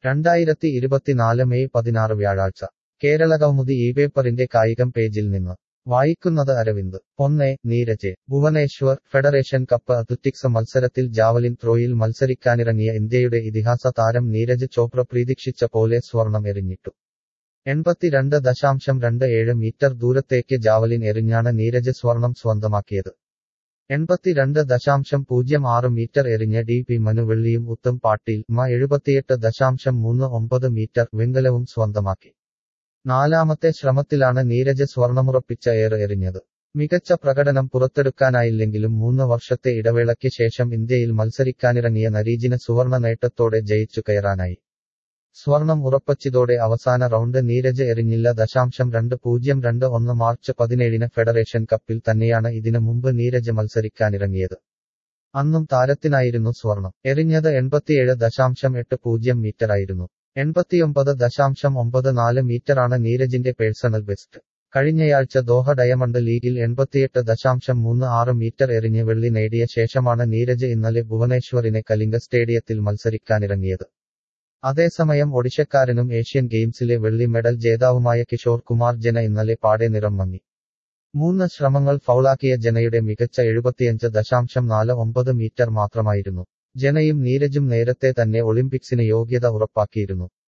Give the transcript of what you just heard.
2024 May 16 വ്യാഴാഴ്ച കേരളകൗമുദി പേപ്പറിന്റെ കായികം പേജിൽ നിന്ന് വായിക്കുന്നത് Aravind. Neeraj Bhubaneswar federation cup athletics മത്സരത്തിൽ ജാവലിൻ ത്രോയിൽ മത്സരിക്കാനിറങ്ങിയ ഇന്ത്യയുടെ ഇതിഹാസ താരം നീരജ് ചോപ്ര പ്രതീക്ഷിച്ച പോലെ സ്വർണം എറിഞ്ഞിട്ടു. 82.27 മീറ്റർ ദൂരത്തേക്ക് ജാവലിൻ എറിഞ്ഞാണ് നീരജ് സ്വർണം സ്വന്തമാക്കിയത്. 82.06 മീറ്റർ എറിഞ്ഞ പി മനു വെള്ളിയും ഉത്തം പാട്ടീൽ 78.39 മീറ്റർ വെങ്കലവും സ്വന്തമാക്കി. നാലാമത്തെ ശ്രമത്തിലാണ് നീരജ് സ്വർണമുറപ്പിച്ച എറിഞ്ഞത്. മികച്ച പ്രകടനം പുറത്തെടുക്കാനായില്ലെങ്കിലും 3 വർഷത്തെ ഇടവേളയ്ക്ക് ശേഷം ഇന്ത്യയിൽ മത്സരിക്കാനിറങ്ങിയ നരീജിന് സുവർണ നേട്ടത്തോടെ ജയിച്ചു കയറാനായി. സ്വർണം ഉറപ്പിച്ചതോടെ അവസാന റൗണ്ട് നീരജ് എറിഞ്ഞില്ല. 2.2021 മാർച്ച് 17 ഫെഡറേഷൻ കപ്പിൽ തന്നെയാണ് ഇതിനു മുമ്പ് നീരജ് മത്സരിക്കാനിറങ്ങിയത്. അന്നും താരത്തിനായിരുന്നു സ്വർണം. എറിഞ്ഞത് 87.80 മീറ്ററായിരുന്നു. 89.94 മീറ്ററാണ് നീരജിന്റെ പേഴ്സണൽ ബെസ്റ്റ്. കഴിഞ്ഞയാഴ്ച ദോഹ ഡയമണ്ട് ലീഗിൽ 88.36 മീറ്റർ എറിഞ്ഞ് വെള്ളി നേടിയ ശേഷമാണ് നീരജ് ഇന്നലെ ഭുവനേശ്വറിനെ കലിംഗ സ്റ്റേഡിയത്തിൽ മത്സരിക്കാനിറങ്ങിയത്. അതേസമയം ഒഡീഷക്കാരനും ഏഷ്യൻ ഗെയിംസിലെ വെള്ളി മെഡൽ ജേതാവുമായ കിഷോർ കുമാർ ജന ഇന്നലെ പാടെ നിറം മങ്ങി. 3 ശ്രമങ്ങൾ ഫൗളാക്കിയ ജനയുടെ മികച്ച 75.49 മീറ്റർ മാത്രമായിരുന്നു. ജനയും നീരജും നേരത്തെ തന്നെ ഒളിമ്പിക്സിന് യോഗ്യത ഉറപ്പാക്കിയിരുന്നു.